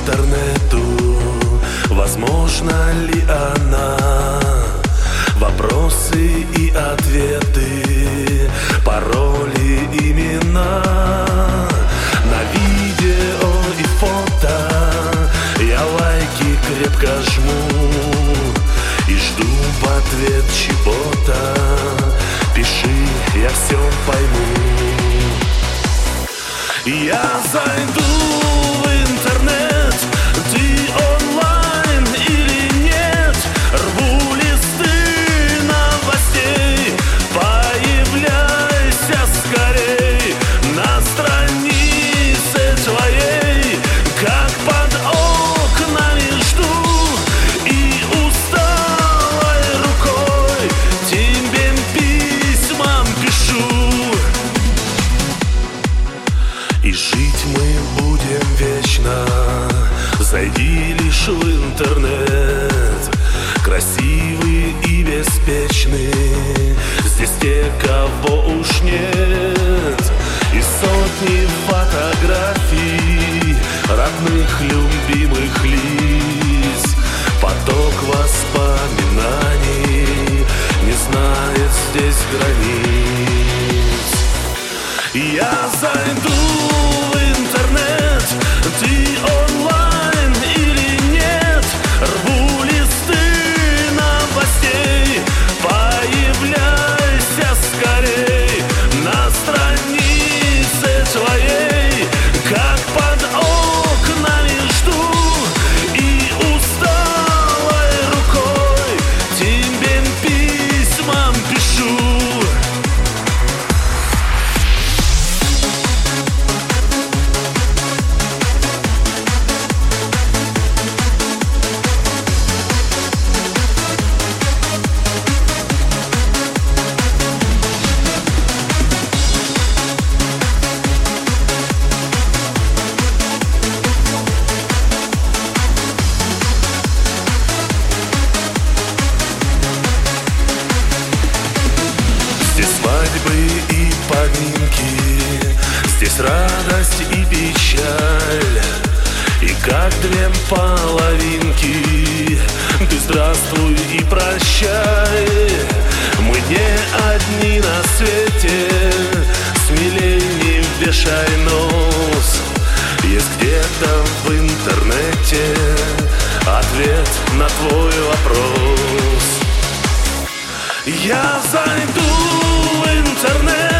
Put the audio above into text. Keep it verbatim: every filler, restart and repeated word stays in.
интернету, возможно ли она? Вопросы и ответы, пароли, имена. На видео и фото я лайки крепко жму и жду в ответ чего-то. Пиши, я все пойму. Я зайду в интернет, ты онлайн или нет? Рву листы новостей, появляйся скорей на странице твоей, как под окнами жду и усталой рукой тебе письмам пишу. И жить мы будем вечно, зайди лишь в интернет. Красивый и беспечный, здесь те, кого уж нет. И сотни фотографий родных, любимых лиц. Поток воспоминаний не знает здесь границ. Я зайду в интернет, ты онлайн или нет? Рву листы новостей, появляйся скорей на странице твоей, как под окнами жду и усталой рукой тебе письмам пишу. Здесь свадьбы и поминки, здесь радость и печаль. И как две половинки, ты здравствуй и прощай. Мы не одни на свете, смелей не вешай нос. Есть где-то в интернете ответ на твой вопрос. Я зайду в интернет,